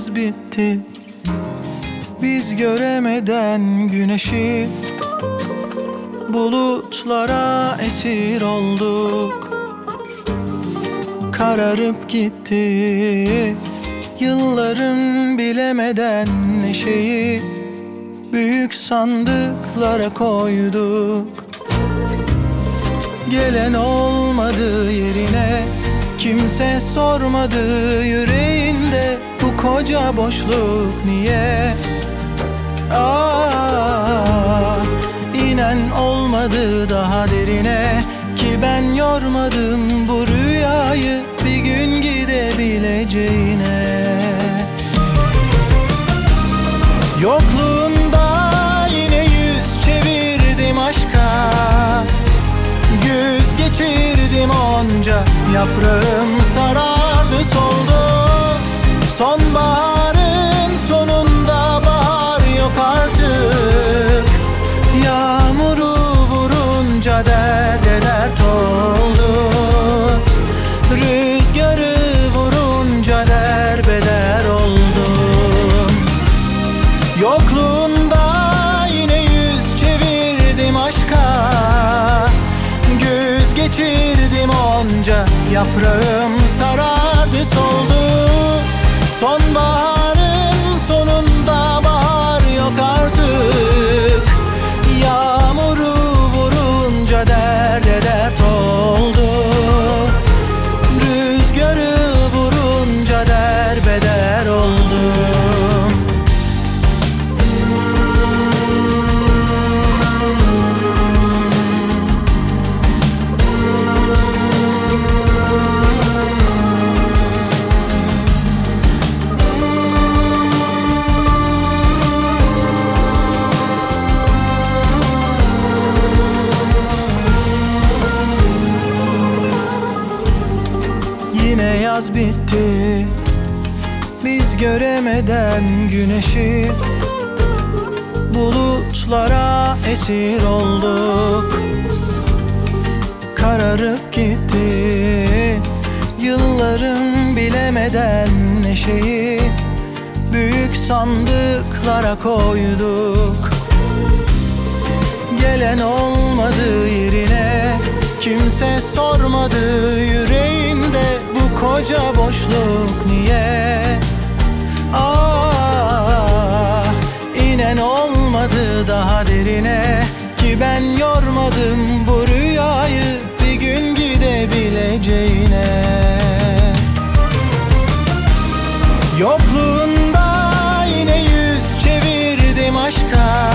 yaz bitti, biz göremeden güneşi. Bulutlara esir olduk, kararıp gitti yılların bilemeden neşeyi. Büyük sandıklara koyduk, gelen olmadı yerine. Kimse sormadı yüreğinde, bu koca boşluk niye? İnen olmadı daha derine, ki ben yormadım bu rüyayı bir gün gidebileceğine. Yokluğunda yine yüz çevirdim aşka, güz geçirdim onca, yaprağım sarardı soldu. Sonbaharın sonunda bahar yok artık, yağmuru vurunca derde dert oldu. Rüzgarı vurunca derbeder oldum. Yokluğunda yine yüz çevirdim aşka, güz geçirdim onca, yaprağım sarardı soldu. Sonbaharın sonunda bahar yok artık, yağmuru vurunca derde dert oldu. Rüzgarı vurunca derbeder oldum. Yine yaz bitti, biz göremeden güneşi. Bulutlara esir olduk, kararıp gitti yılların bilemeden neşeyi. Büyük sandıklara koyduk, gelen olmadı yerine. Kimse sormadı yüreğinde, bu koca boşluk niye? İnen olmadı daha derine, ki ben yormadım bu rüyayı bir gün gidebileceğine. Yokluğunda yine yüz çevirdim aşka,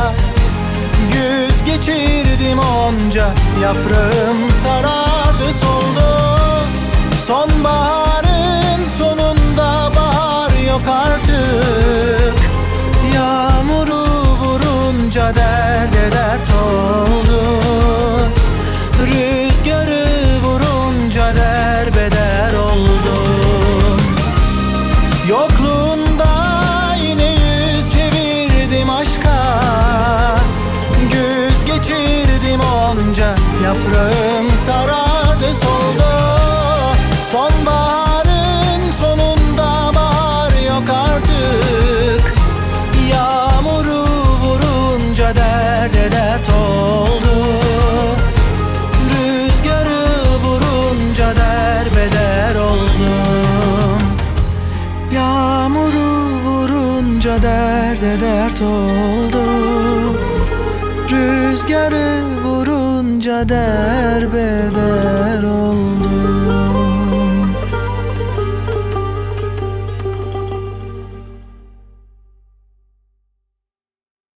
güz geçirdim onca, yaprağım sarardı soldu. Sonbaharın sonunda bahar yok artık, yağmuru vurunca derde dert oldu. Rüzgarı vurunca derbeder oldum. Yokluğunda yine yüz çevirdim aşka, güz geçirdim onca, yaprağım sarardı soldu. Sonbaharın sonunda bahar yok artık, yağmuru vurunca derde dert oldu. Rüzgarı vurunca derbeder oldum. Yağmuru vurunca derde dert oldu. Rüzgarı vurunca derbeder oldu.